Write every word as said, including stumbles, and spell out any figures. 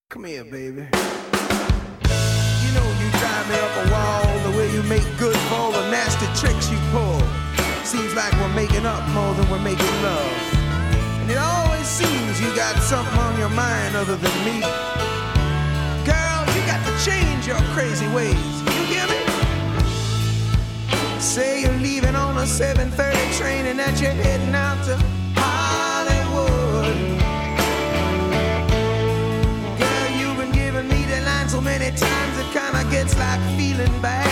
Come here, baby. You know you drive me up a wall, the way you make good for all the nasty tricks you pull. Seems like we're making up more than we're making love. And it always seems you got something on your mind other than me. Girl, you got to change your crazy ways. You hear me? Say you're leaving on a seven thirty train and that you're heading out to Hollywood. So many times it kinda gets like feeling bad.